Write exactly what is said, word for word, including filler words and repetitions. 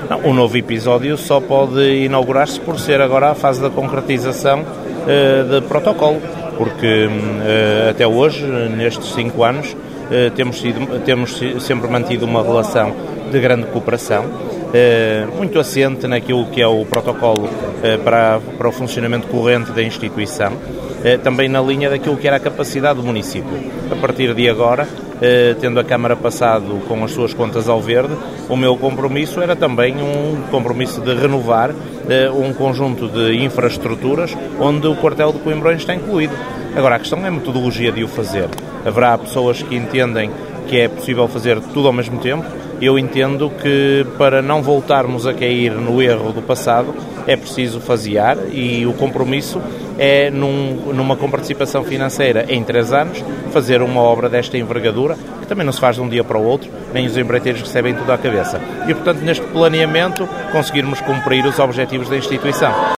Não, um novo episódio só pode inaugurar-se por ser agora a fase da concretização uh, de protocolo, porque uh, até hoje, nestes cinco anos, uh, temos, sido, temos sempre mantido uma relação de grande cooperação, uh, muito assente naquilo que é o protocolo uh, para, para o funcionamento corrente da instituição, uh, também na linha daquilo que era a capacidade do município. A partir de agora, Uh, tendo a Câmara passado com as suas contas ao verde, o meu compromisso era também um compromisso de renovar uh, um conjunto de infraestruturas onde o quartel de Coimbrões está incluído. Agora, a questão é a metodologia de o fazer. Haverá pessoas que entendem que é possível fazer tudo ao mesmo tempo. Eu entendo que, para não voltarmos a cair no erro do passado, é preciso fasear, e o compromisso é, num, numa comparticipação financeira em três anos, fazer uma obra desta envergadura, que também não se faz de um dia para o outro, nem os empreiteiros recebem tudo à cabeça. E, portanto, neste planeamento, conseguirmos cumprir os objetivos da instituição.